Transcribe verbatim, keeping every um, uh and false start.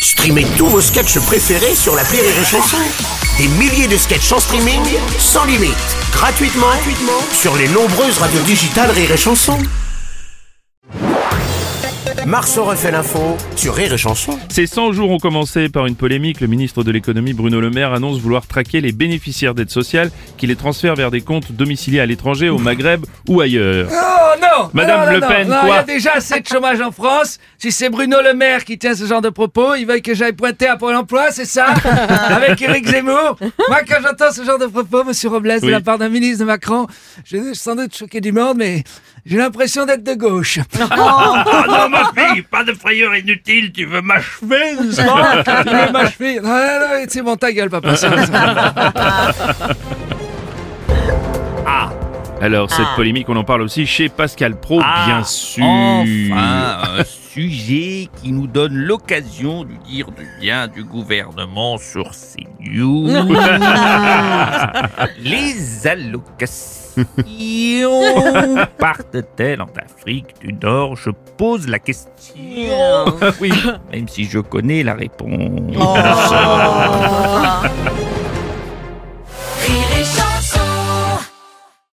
Streamez tous vos sketchs préférés sur l'appli Rire et Chanson. Des milliers de sketchs en streaming, sans limite, gratuitement, gratuitement sur les nombreuses radios digitales Rire et Chanson. Marceau refait l'info sur Rire et Chanson. Ces cent jours ont commencé par une polémique. Le ministre de l'économie Bruno Le Maire annonce vouloir traquer les bénéficiaires d'aide sociale qui les transfèrent vers des comptes domiciliés à l'étranger, au Maghreb ou ailleurs. Oh non Madame non, Le non, Pen, non, quoi il y a déjà assez de chômage en France. Si c'est Bruno Le Maire qui tient ce genre de propos, il veut que j'aille pointer à Pôle emploi, c'est ça? Avec Éric Zemmour. Moi, quand j'entends ce genre de propos, monsieur Robles, Oui. de la part d'un ministre de Macron, je vais sans doute choquer du monde, mais j'ai l'impression d'être de gauche. Oh non, ma fille, pas de frayeur inutile, tu veux m'achever, n'est-ce pas? Tu veux m'achever? Non, non, non, c'est bon, ta gueule, papa. ça, ça. Alors, cette polémique, on en parle aussi chez Pascal Praud, Ah, bien sûr. Enfin, un sujet qui nous donne l'occasion de dire du bien du gouvernement sur CNews. Les allocations partent-elles en Afrique du Nord? Je pose la question. Oui. Même si je connais la réponse.